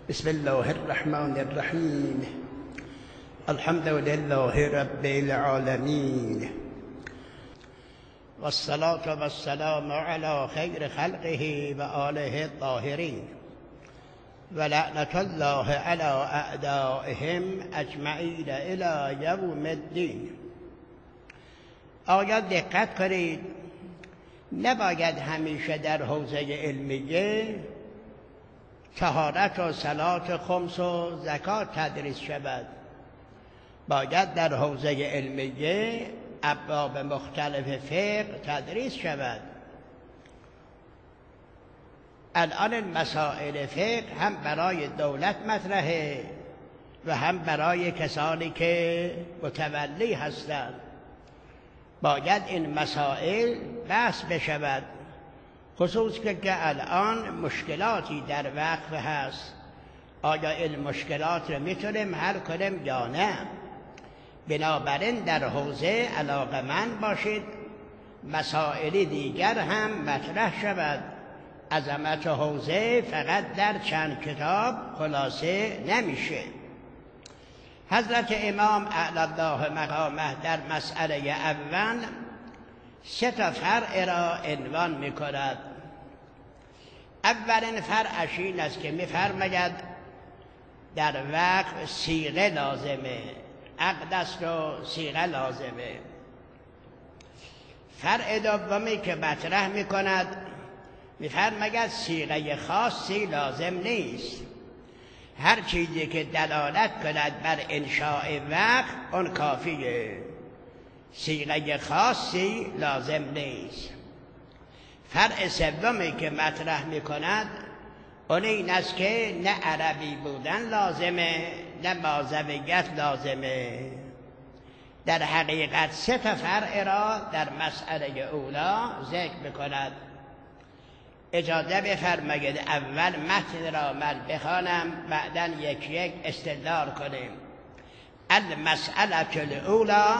بسم الله الرحمن الرحیم. الحمد لله رب العالمین والصلاة والسلام على خیر خلقه و آله الطاهرین و لعنة الله على اعدائهم اجمعین الی یوم الدین. آیا دقت کنید، نباید همیشه در حوزه علمیه طهارت و صلات خمس و زکات تدریس شود. باید در حوزه علمیه ابواب مختلف فقه تدریس شود. الان مسائل فقه هم برای دولت مطرحه و هم برای کسانی که متولی هستند. باید این مسائل بحث بشود، خصوص که الان مشکلاتی در وقف هست. آیا این مشکلات رو میتونیم حل کنیم یا نه؟ بنابراین در حوزه علاقه‌مند باشید، مسائل دیگر هم مطرح شود. عظمت حوزه فقط در چند کتاب خلاصه نمیشه. حضرت امام اعلی الله مقامه در مسئله اول 3 فرع را عنوان می‌کند. اولین فرعش این است که می‌فرماید در وقف صیغه لازمه، عقد است و صیغه لازمه. فرع دومی که مطرح می‌کند می‌فرماید صیغه خاصی لازم نیست. هر چیزی که دلالت کند بر انشاء وقف اون کافیه، صیغه خاصی لازم نیست. فرع سومی که مطرح می‌کند اون این است که نه عربی بودن لازمه نه مازویت لازمه. در حقیقت 3 فرع را در مسئله اولا ذکر می‌کند. اجازه بفرمایید اول متن را من بخوانم، بعداً یک یک استدلال کنیم. المسئله الاولی،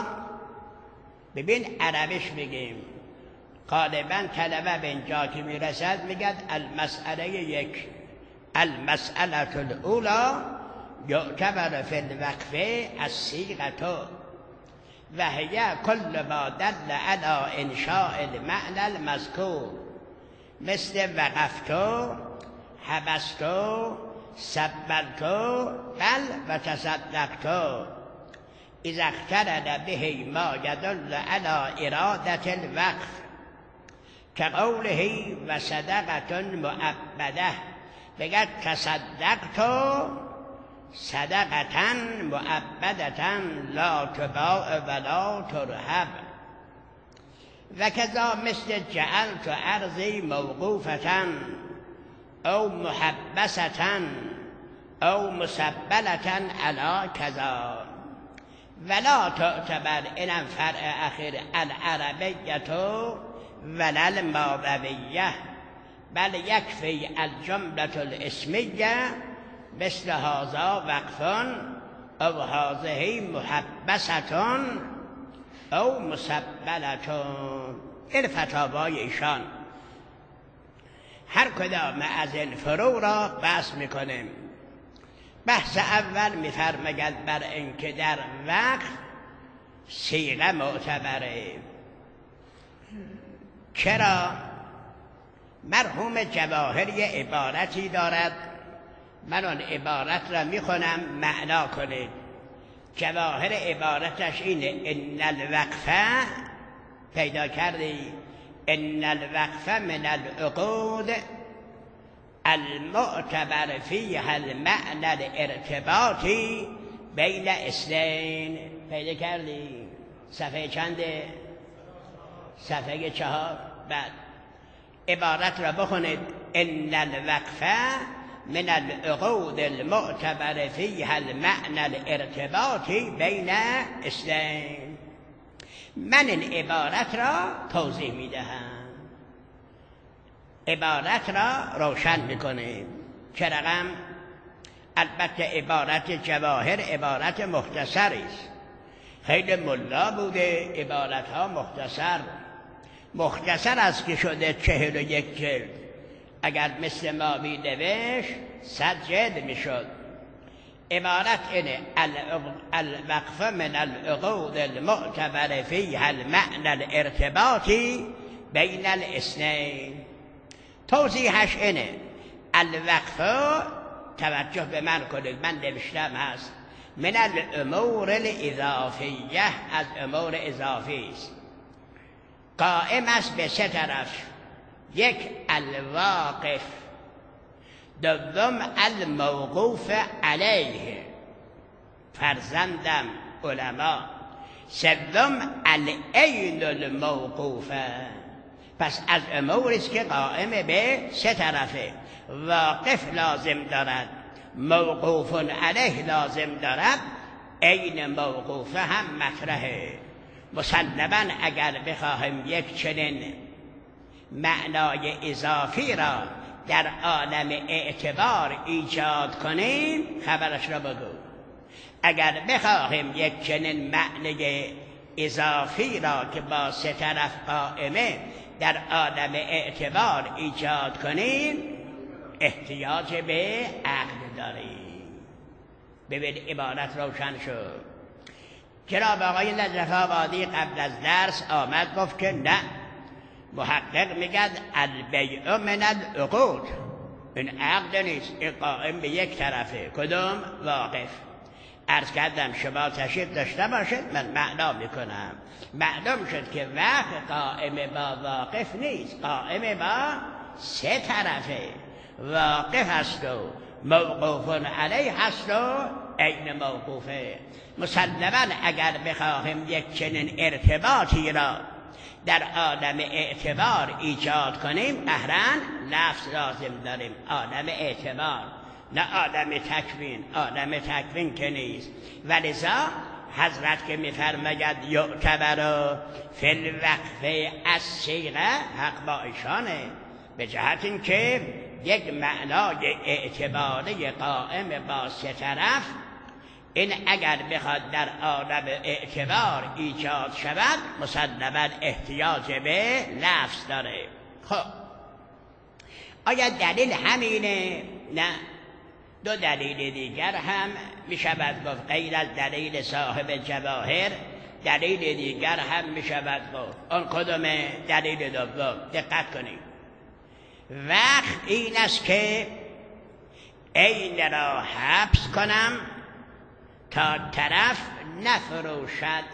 ببین عربیش میگیم، غالباً طلبه به اینجا که میرسد میگد المسئله 1. المسئله الاولی یعتبر فی الوقف الصیغه و هی کل ما دل علی انشاء المعنى المذکور، مثل وقفتو، حبستو، سبلتو، بل و تصدقتو، اذا اقترن به ما يدل على اراده الوقف، كقوله و صدقة مؤبده. بگد تصدقتو صدقة مؤبدة لا تباع ولا ترهب. و کذا مثل جعلت ارضی موقوفة او محبسة او مسبلة علی کذا. ولا تعتبر، اینم فرع اخیر، العربیة ولا الماویه، بل یکفی الجملة الاسمیه مثل هذا وقف او هذه محبسة او مسبلتون. این فتاوای ایشان. هر کدام از این فروع را بحث میکنیم. بحث اول میفرماید بر اینکه در وقف صیغه معتبره. چرا؟ مرحوم جواهری عبارتی دارد، من آن عبارت را میخونم، معنا کنید. جواهر عبارتش اینه: ان الوقف، پیدا کردی؟ ان الوقف من العقود المعتبر فيها المعنى الارتباطی بین اثنین. پیدا کردی؟ صفحه چنده؟ صفحه 4. بعد عبارت را بخونید: ان الوقف من العقود المعتبر فيها المعنى الارتباطی بین اثنین. من این عبارت را توضیح میدهم، عبارت را روشن میکنیم. چه رقم؟ البته عبارت جواهر عبارت مختصری است. خیلی ملا بوده عبارت ها مختصر است که شده 41 جلد. اگر مثل ما می نوشت 100 جلد می شد. عبارت اینه الوقف من العقود المعتبر فیها المعنى الارتباطی بین الاثنین. توضیحش اینه الوقف، توجه به من کنید، من نوشتم هست من الامور الاضافیه، از امور اضافی است، قائم است به 3 طرف. 1 الواقف، دوم الموقوف علیه فرزندم علما، سوم العین الموقوفه. پس از اموری است که قائم به 3 طرفه. واقف لازم دارد، موقوف علیه لازم دارد، عین موقوفه هم مطرحه. مسلماً اگر بخواهیم یک چنین معنای اضافی را در عالم اعتبار ایجاد کنیم، خبرش را بگو. اگر بخواهیم یک چنین معنی اضافی را که با 3 طرف قائمه در عالم اعتبار ایجاد کنیم، احتیاج به عقل داریم. ببین عبارت روشن شد. جناب آقای نجف آبادی قبل از درس آمد گفت که نه، محقق میگد البیع من العقود، این عقد نیست، این قائم به 1 طرفه. کدوم؟ واقف. عرض کردم شما تشریف داشته باشید، من معنا میکنم. معلوم شد که وقت قائم با واقف نیست، قائم با 3 طرفه. واقف هست و موقوف علیه هست و عین موقوفه. مسلماً اگر بخواهیم یک چنین ارتباطی را در عالم اعتبار ایجاد کنیم، قهرن لفظ لازم داریم، عالم اعتبار، نه عالم تکوین. عالم تکوین که نیست. ولذا حضرت که میفرماید یعتبر فی الوقف الصیغه، حق با ایشانه، به جهت این که یک معنای اعتباری قائم با 3 طرف، این اگر بخواد در عالم اعتبار ایجاد شود، مسلماً احتیاج به لفظ داره. خب آیا دلیل همینه؟ نه، 2 دلیل دیگر هم می شود گفت، غیر از دلیل صاحب جواهر. دلیل دیگر هم می شود گفت. اون کدومه؟ دلیل دوم. دقت کنید. وقت این است که عین را حبس کنم تا طرف نفروشد.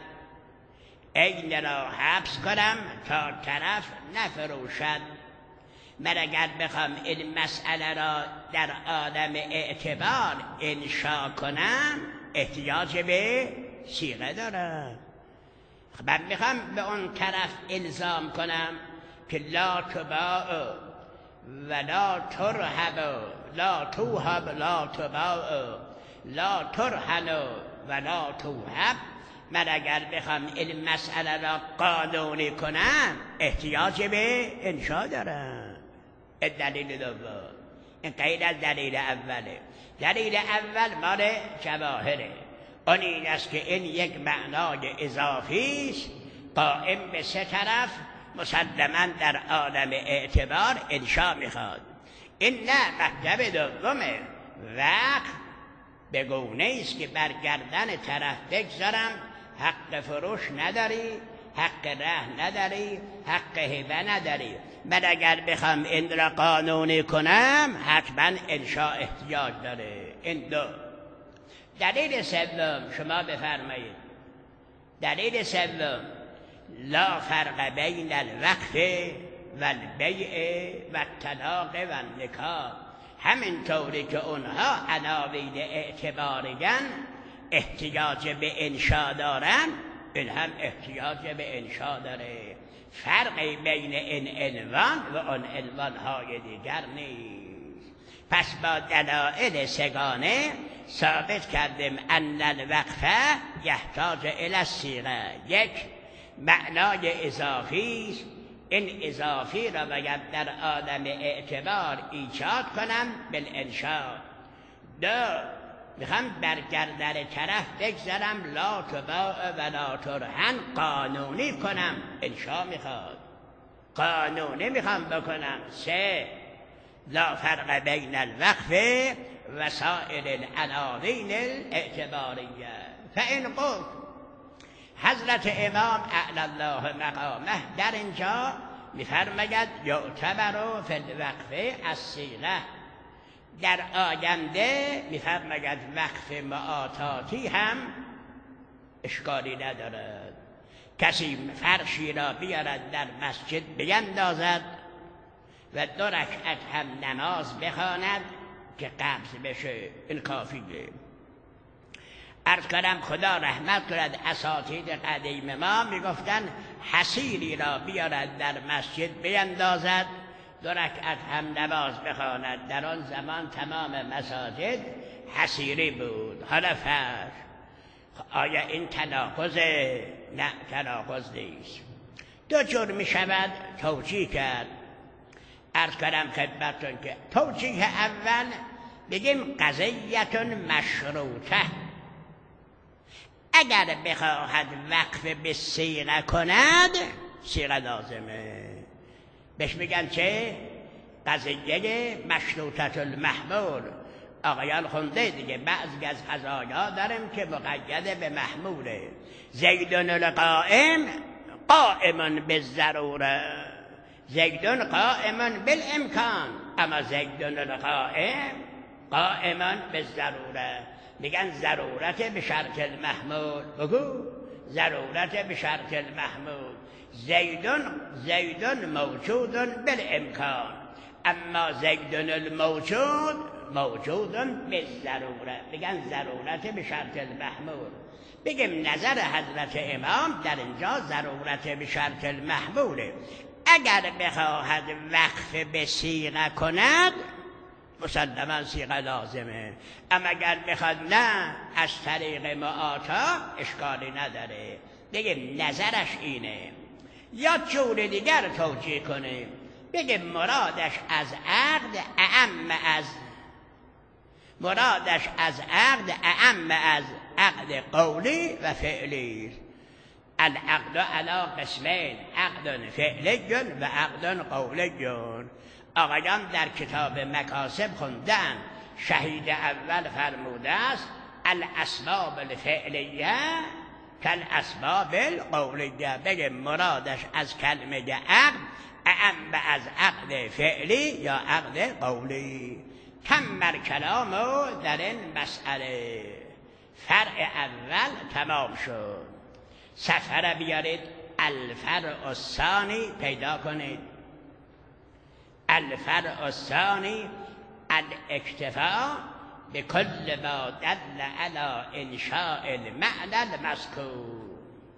عین را حبس کنم تا طرف نفروشد. من اگر بخوام این مسئله را در عالم اعتبار انشا کنم، احتیاج به صیغه دارم. من میخوام به اون طرف الزام کنم که لا تباع ولا ترهب، لا توهب لا تباع، لا ترهن ولا توهب. من اگر بخوام این مسئله را قانونی کنم، احتیاج به انشا دارم. دلیل دوم، این غیر از دلیل اوله. دلیل اول مال جواهره. اون این است که این یک معنای اضافی است، قائم به 3 طرف، مسلماً در عالم اعتبار انشا میخواد. این نه، مطلب دومه. وقت به گونه است که بر گردن طرف بگذارم، حق فروش نداری، حق ره نداری، حق هبه نداری. من اگر بخوام این را قانونی کنم، حتما انشا احتیاج داره. این 2. دلیل سوم شما بفرمایید. دلیل سوم، لا فرق بین الوقف و البیع و الطلاق و النکاح. همین طوری که اونها عناوین اعتباریان احتیاج به انشا دارن، این هم احتیاج به انشا داره. فرقی بین این عنوان و اون عنوانهای دیگر نیست. پس با دلائل 3گانه ثابت کردیم ان الوقف یحتاج الی الصیغه. 1 معنای اضافی است، این اضافی را باید در عالم اعتبار ایجاد کنم بالانشا. 2 میخوام بر گردن طرف بگذارم، لا تباع و لا ترهن، قانونی کنم. انشا میخواد، قانونی میخوام بکنم. 3 لا فرق بین الوقف و سائر العناوین الاعتباریه. فان قلت حضرت امام اعلی الله مقامه در اینجا میفرماید یعتبر فی الوقف الصیغه، در آینده میفرماید وقف معاطاتی هم اشکالی ندارد. کسی فرشی را بیارد در مسجد بیندازد و 2 رکعت هم نماز بخواند که قبض بشه، این کافیه. عرض کردم خدا رحمت کند اساتید قدیم ما میگفتن حصیری را بیارد در مسجد بیندازد 2 رکعت هم نماز بخواند. در آن زمان تمام مساجد حصیری بود. حالا فرش آیا این تناقضه؟ نه، تناقض نیست. 2 جور می شود توجیه کرد. عرض کردم خدمتتون که توجیه اول بگیم قضیت مشروطه، اگر بخواهد وقف به صیغه کند صیغه لازمه. بهش میگن چه؟ قضیه مشروطه المحمول. آقایان خونده دیگه، بعضی از قضایا داریم که مقید به محموله. زیدون القائم قائم بالضروره، زیدون قائم بالامکان، اما زیدون القائم قائم بالضروره. میگن ضرورت به شرط المحمول. بگو ضرورت به شرط المحمول. زیدون موجود بالامکان، اما زیدون الموجود موجود بالضروره. میگن ضرورت به شرط المحمول. بگیم نظر حضرت امام در اینجا ضرورت به شرط المحموله. اگر بخواهد وقف به صیغه کند مسلما صیغه لازمه، اما اگر بخواد نه از طریق معاطا اشکالی نداره. بگیم نظرش اینه. یا جور دیگر توجیه کنیم، بگیم مرادش از عقد اعم از عقد قولی و فعلی. العقد علی قسمین، عقد فعلی و عقد قولی. آقایان در کتاب مکاسب خوندن، شهید اول فرموده است الاسباب الفعلیه کالاسباب القولیه. بگه مرادش از کلمه عقد اعم از عقد فعلی یا عقد قولی. تم کلام در این مسئله. فرع اول تمام شد. صفحه بیارید، الفرع الثانی پیدا کنید. الفرع الثانی الاکتفاء بكل ما دل على انشاء المعنى المذکور.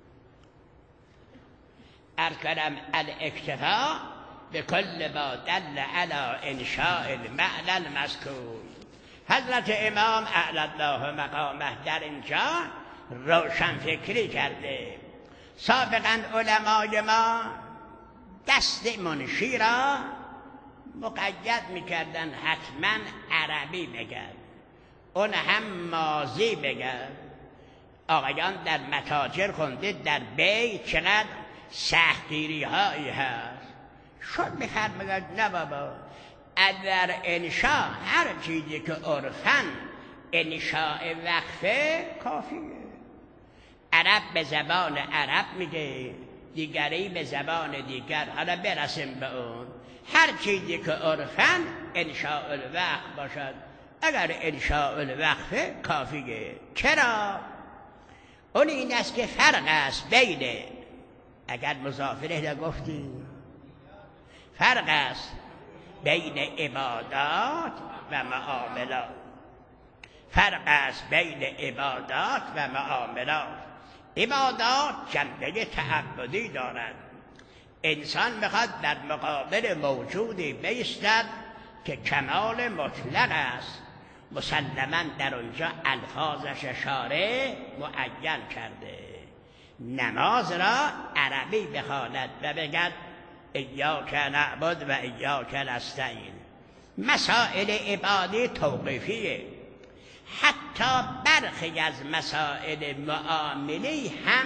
ارکرم الاکتفاء بكل ما دل على انشاء المعنى المذکور. حضرت امام اعلی الله مقامه در اینجا روشن فکری کرده. سابقا علمای ما دست منشی را مقید میکردن حتما عربی بگن، اون هم ماضی بگن. آقایان در متاجر خوندید در بی چقدر سختگیری هایی هست. شد میفرماید نه بابا، در انشاء هر چیزی که عرفاً انشاء وقفه کافیه. عرب به زبان عرب میگه، دیگری به زبان دیگر. حالا برسیم به اون. هر چیزی که عرفاً انشاء الوقف باشد، اگر انشاء الوقف کافیه. چرا؟ اون این است که فرق است بین، اگر مضافره گفتیم، فرق است بین عبادات و معاملات. فرق است بین عبادات و معاملات. عبادات جنبه تعبدی دارد. انسان میخواد در مقابل موجودی بایستد که کمال مطلق است. مسلما در اونجا الفاظش اشاره معین کرده. نماز را عربی بخواند و بگد ایاک نعبد و ایاک نستعین. مسائل عبادی توقیفیه. حتی برخی از مسائل معاملی هم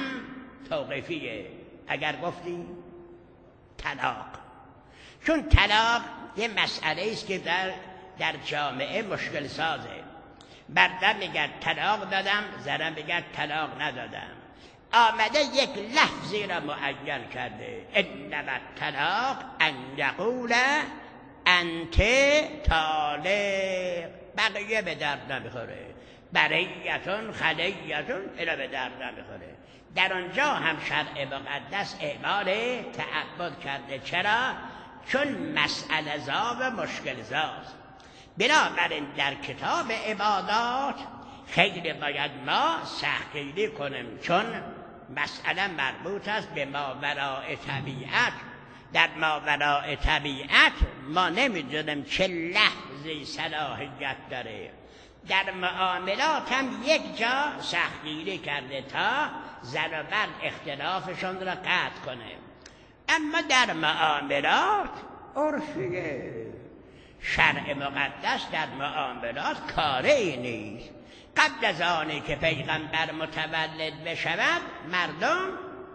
توقیفیه. اگر گفتیم طلاق، چون طلاق یه مسئله است که در جامعه مشکل سازه. مردم میگه طلاق دادم، زنم میگه طلاق ندادم. آمده یک لفظی را معین کرده، انما الطلاق ان یقول انت طالق. بقیه به درد نمیخوره، بریتون خلیتون اینا به درد نمیخوره. در آنجا هم شرع مقدس اعمال تعبد کرده. چرا؟ چون مسئله زا و مشکل زاست. بنابراین در کتاب عبادات خیلی باید ما سختگیری کنیم، چون مسئله مربوط است به ماوراء طبیعت. در ماوراء طبیعت ما نمیدونیم چه لحظی صلاحیت داره. در معاملات هم یک جا سختگیری کرده تا زن و مرد اختلافشون را قطع کنه. اما در معاملات عرفیه. شرع مقدس در معاملات کاری نیست. قبل از آنی که پیغمبر متولد بشود مردم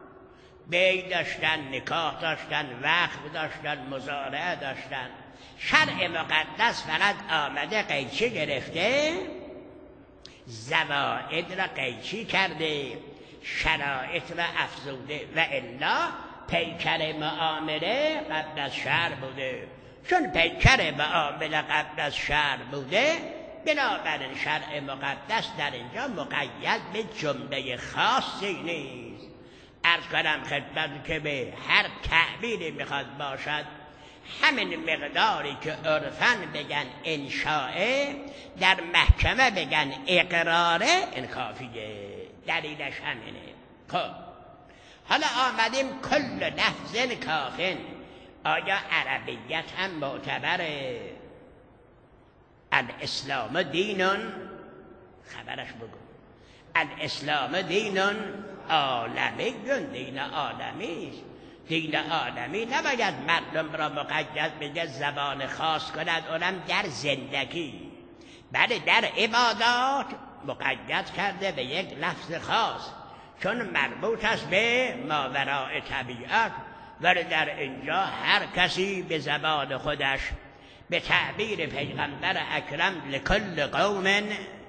بیع داشتن، نکاح داشتن، وقف داشتن، مزارعه داشتن. شرع مقدس فقط آمده قیچی گرفته، زوائد را قیچی کرده، شرایط را افزوده، و الا پیکر معامله قبل از شرع بوده. چون پیکر معامله قبل از شرع بوده، بنابراین شرع مقدس در اینجا مقید به جمله خاصی نیست. عرض کنم خدمت که به هر تعبیری میخواد باشد، همین مقداری که عرفاً بگن انشاءه، در محکمه بگن اقراره، این کافیه. دلیلش همینه. خب حالا آمدیم کل لفظ کافن. آیا عربیت هم معتبره؟ الاسلام دینون، خبرش بگو، الاسلام دینون عالمی، دین عالمی است. دین عالمی نباید مردم را مقید بگه زبان خاص کند، اونم در زندگی. بله در عبادات مقید کرده به یک لفظ خاص، چون مربوط است به ماوراء طبیعت. ولی در اینجا هر کسی به زبان خودش، به تعبیر پیغمبر اکرم لکل قوم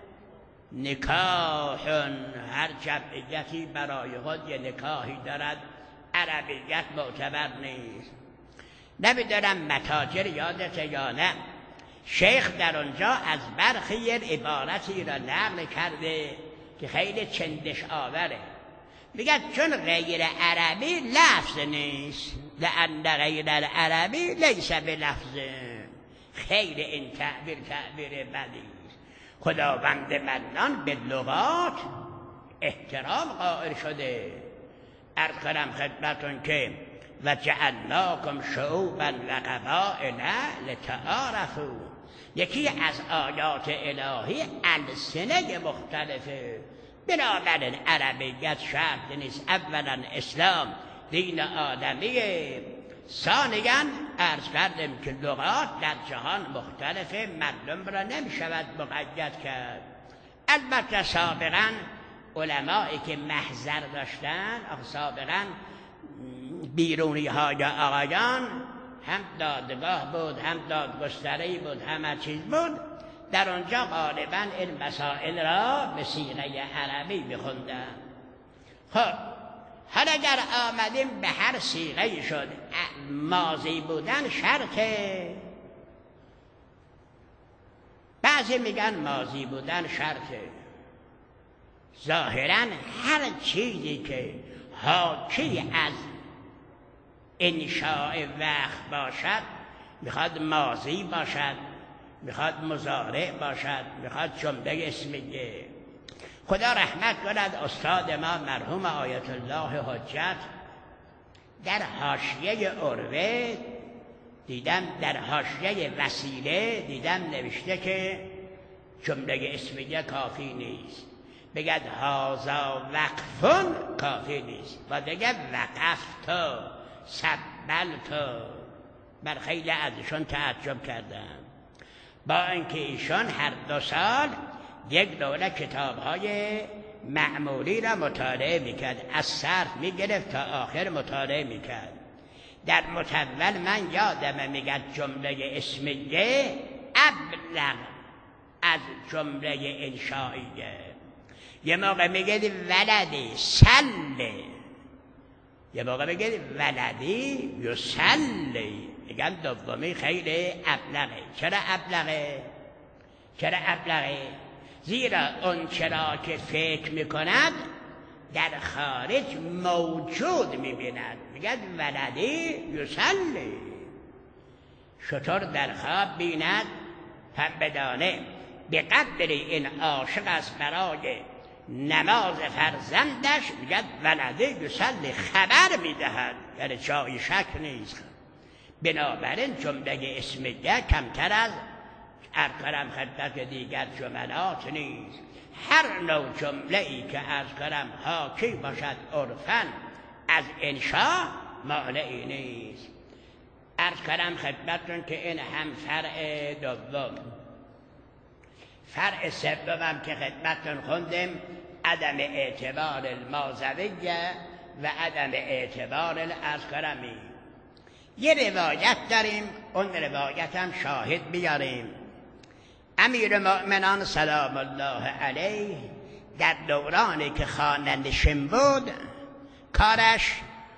نکاح، هر جمعیتی برای خود یه نکاحی دارد. عربیت معتبر نیست. نمیدونم متاجر یادت یا نه، شیخ در آنجا از برخی عبارتی را نقل کرده که خیلی چندش آوره. میگه چون غیر عربی لفظ نیست، لأن غیر عربی لیس بلفظ. خیلی این تعبیر بدی است. خداوند منان به لغات احترام قائل شده. عرض کنم خدمتون که و جعلناکم شعوبا و قبائل لتعارفوا، یکی از آیات الهی السنه مختلفه. بنابراین عربیت شرط نیست. اولا اسلام دین آدمیه، ثانیا عرض کردیم که لغات در جهان مختلفه، مردم را نمیشود مقید کرد. البته سابقا علمایی که محضر داشتن، سابقا بیرونی های آقایان هم دادگاه بود، هم دادگستری بود، همه چیز بود. در آنجا غالبا این مسائل را به صیغه عربی بخوندن. خب حالا اگر آمدیم به هر صیغه شد، ماضی بودن شرطه. بعضی میگن ماضی بودن شرطه. ظاهرا هر چیزی که حاکی از انشاء وقت باشد، میخواد ماضی باشد، میخواد مضارع باشد، میخواد جمله اسمیه. خدا رحمت کند استاد ما مرحوم آیت الله حجت در حاشیه عروه دیدم، در حاشیه وسیله دیدم نوشته که جمله اسمیه کافی نیست. بگد هازا وقفون کافی نیست، و دیگه وقفتو سبلتو. بر خیلی ازشون تعجب کردم، با اینکه ایشان هر 2 سال یک دوره کتاب‌های معمولی را مطالعه میکرد، از صرف میگرفت تا آخر مطالعه میکرد. در متول من یادمه میگه جمله اسمیه ابلغ از جمله انشائیه. یه موقع میگه ولدی سله، یه موقع میگه ولدی یسلی، میگن دومی خیلی ابلغه. چرا ابلغه؟ چرا ابلغه؟ زیرا اون چرا که فکر میکند در خارج موجود میبیند. میگن ولدی یسلی، شطور در خواب بیند هم بدانه به قدر این عاشق است برای نماز فرزندش، میگن ولدی یسلی، خبر میدهد، یعنی جای شک نیست. بنابراین جمله اسمیه کمتر از ارکرم خدمت دیگر جملات نیست. هر نوع جمله ای که از کرم حاکی باشد عرفاً از انشاء مانعی نیست. عرض کردم خدمتتون که این هم فرع دوم. فرع سوم که خدمتتون خوندیم عدم اعتبار المازویه و عدم اعتبار الازکرمی. یه روایت داریم، اون روایت هم شاهد بیاریم. امیر مؤمنان سلام الله علیه در دورانی که خانه‌نشین بود کارش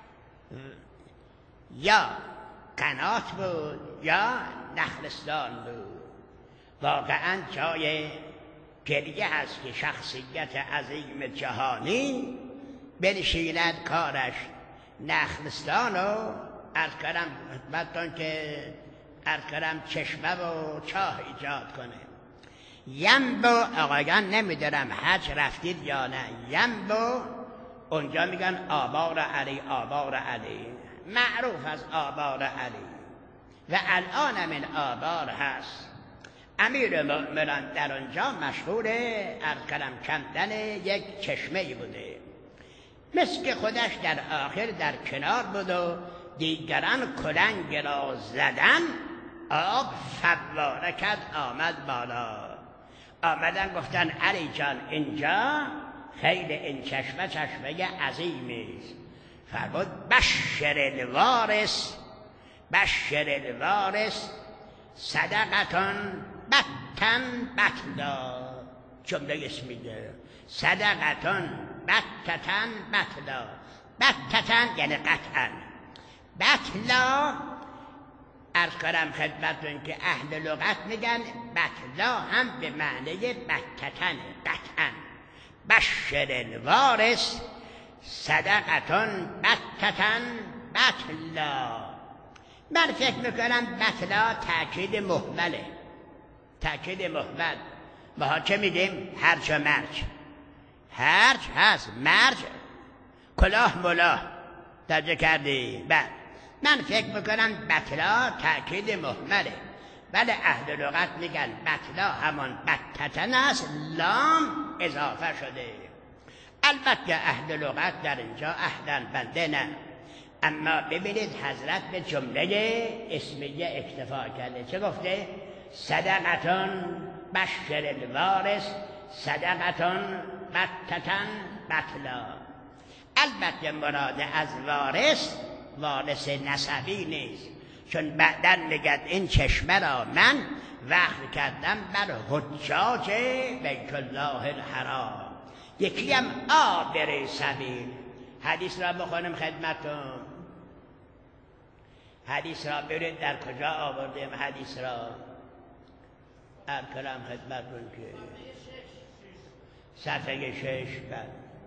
یا قنات بود یا نخلستان بود. واقعا جای گریه هست که شخصیت عظیم جهانی بنشیند کارش نخلستان و عرض کردم خدمتتون که عرض کردم چشمه و چاه ایجاد کنه. ینبو آقایان نمیدارم حج رفتید یا نه، ینبو اونجا میگن آبار علی، آبار علی معروف از آبار علی و الان من آبار هست. امیر مؤمنان در اونجا مشغول عرض کردم کندن یک چشمه بوده، مثل که خودش در آخر در کنار بود و دیگران کلنگ را زدن، آب فواره کرد آمد بالا. آمدن گفتن علی جان اینجا خیلی این چشمه چشمه عظیمی است. فرمود بشر الوارث، بشر الوارث صدقتون بطن بطلا. جمله اسمیه صدقتون بطتن بطلا. بطتن یعنی قطعا، بطلا عرض کنم خدمتون که اهل لغت میگن بطلا هم به معنی بطتن قطعا. بشر الوارث صدقتون بطتن بطلا. من فکر میکنم بطلا تأکید محمله، تأکید محمل. ما چه میگیم؟ هرچ و مرج. هرچ هست، مرج کلاه ملاه درجه کردی. بعد من فکر میکنم بطلا تأکید محمله، ولی اهل لغت میگن بطلا همون بطتن است، لام اضافه شده. البته اهل لغت در اینجا اهلن بنده نه، اما ببینید حضرت به جمله اسمیه اکتفا کرده. چه گفته؟ صدقتون بشر الوارث صدقتون بطتن بطلا. البته مراد از وارث وارث نسبی نیست، چون بعداً میگد این چشمه را من وقف کردم بر حجاج بیت الله الحرام. یکی هم عابر سبیل. حدیث را بخونم خدمتون. حدیث را برید در کجا آوردیم حدیث را؟ ارکرم خدمتون که صفحه 6 بعد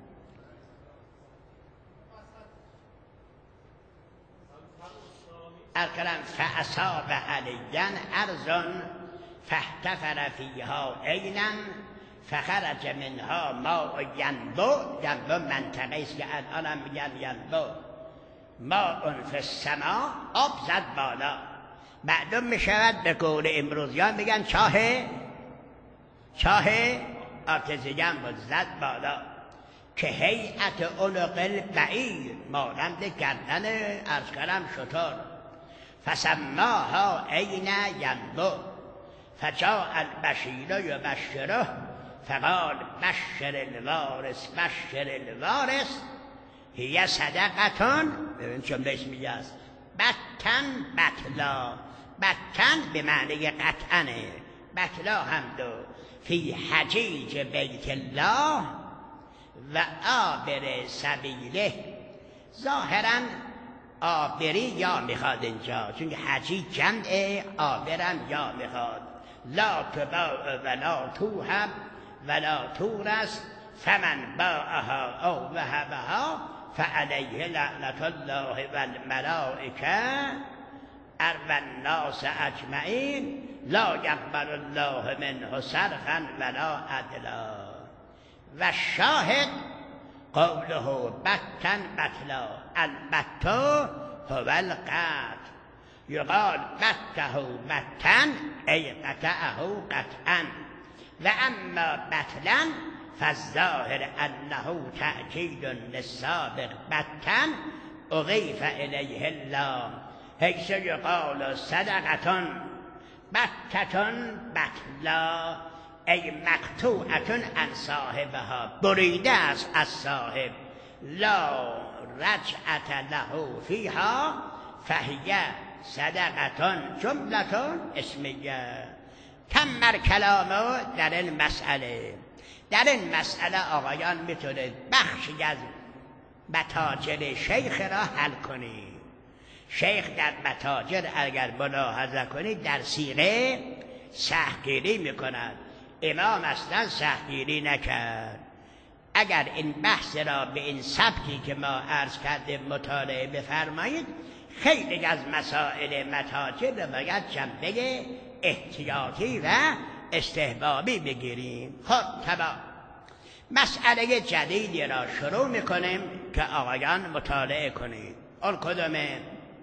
ارکرم فاصاب علیان ارضن فاحتفر فیها عینا فخرج منها ماء ینبو. ینبو منطقه است که الان هم میگن ینبو. ماء فی السما، آب زد بالا. معلوم میشود به قول امروزیان میگن چاه آتش‌جمع بود، زد بالا که هیئت عنق البعیر، مانند گردن عرض کردم شتر. فسماها عین ینبو فجاء البشیر یبشره فقال بشر الوارث بشر الوارث هی صدقتون. ببین جمله اسمیه است، بتن بتلا، بتن به معنی قطعنه، بتلا هم دو. فی حجیج بیت الله و آبر سبیله. ظاهرا آبری یا میخواد اینجا، چون حجیج جمعه، آبرم یا میخواد. لا تباع ولا توهب ولا تورث فمن باعها او وهبها فعلیه لعنت الله و الملائکه و الناس اجمعین لا یقبل الله منه صرفا ولا عدلا. و شاهد قوله بتن بتلا، البته هو القطع. یقال بته بتن ای قطعه قطعا. و اما بتلا فالظاهر انه تأکید للسابق بتن اضیف الیه اللام، حیث یقال صدقة بتة بتلا ای مقطوعة عن صاحبها، بریده است از صاحب. لا رجعة له فیها فهی صدقة جملة اسمیه. تم کلامه در این مسئله. در این مسئله آقایان میتونه بخشی از متاجر شیخ را حل کنید. شیخ در متاجر اگر ملاحظه کنید در صیغه سهمگیری میکند. امام اصلا سهمگیری نکرد. اگر این بحث را به این سبکی که ما عرض کردیم مطالعه بفرمایید، خیلی از مسائل متاجر را باید جنبه احتیاطی و استحبابی بگیریم. خب تمام. مسئله جدیدی را شروع میکنیم که آقایان مطالعه کنید. اون کدومه؟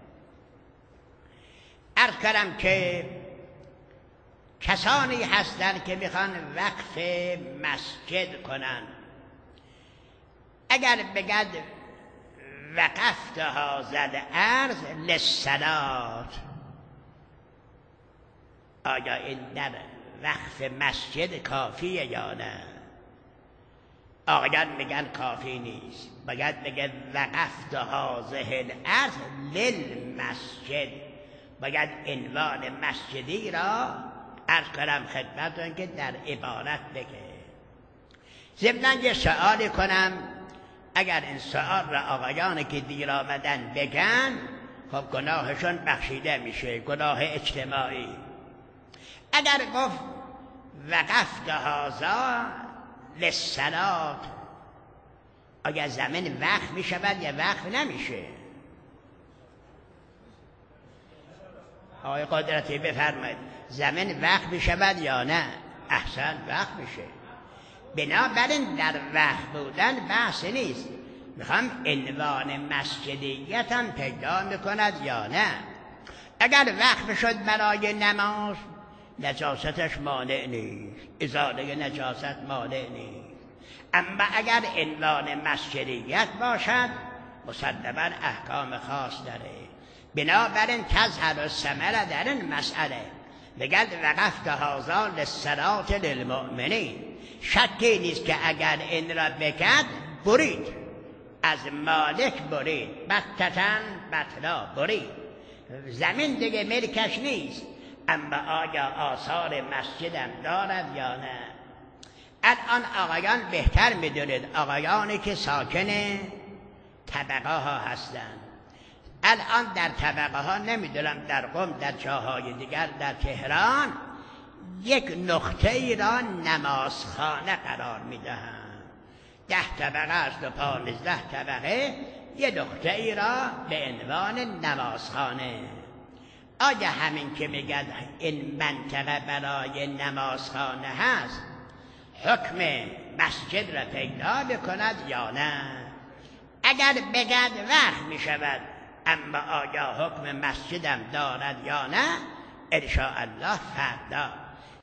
عرض کردم که کسانی هستند که میخوان وقف مسجد کنن. اگر بگد وقفت هذا الارض للصلاة، آیا این در وقف مسجد کافیه یا نه؟ آقایان میگن کافی نیست، باید بگه وقفت هذه الارض للمسجد، باید عنوان مسجدی را عرض کنم خدمتتون که در عبارت بگه. ضمناً یه سؤالی کنم، اگر این سؤال را آقایانی که دیر آمدن بگن خب گناهشون بخشیده میشه، گناه اجتماعی. اگر گفت وقفت هذا للصلاة، آیا زمین وقف میشود یا وقف نمیشه؟ آقای قدرتی بفرمایید، زمین وقف میشود یا نه؟ احسن، وقف میشه. بنابراین در وقف بودن بحث نیست، میخوام عنوان مسجدیت هم پیدا میکند یا نه. اگر وقف شد برای نماز نجاستش مانع نیست، ازاله نجاست مانع نیست. اما اگر عنوان مسجدیت باشد مسلماً احکام خاص داره. بنابراین تظهر الثمره در این مسئله. بگد وقفت هذا للصلاة للمؤمنین، شکی نیست که اگر این را بکد برید، از مالک برید، بتتن بتلا برید، زمین دیگه ملکش نیست. اما آیا آثار مسجدم دارد یا نه؟ الان آقایان بهتر میدونید، آقایانی که ساکن طبقه ها هستند، الان در طبقه ها نمیدونم در قم در جاهای دیگر در تهران یک نقطه ای را نمازخانه قرار میدهند. 10 طبقه است و 15 طبقه، یک نقطه ای را به عنوان نمازخانه. آیا همین که میگن این منطقه برای نمازخانه هست حکم مسجد را پیدا بکند یا نه؟ اگر بگد وقت میشود، اما آیا حکم مسجدم دارد یا نه؟ ان شاء الله فردا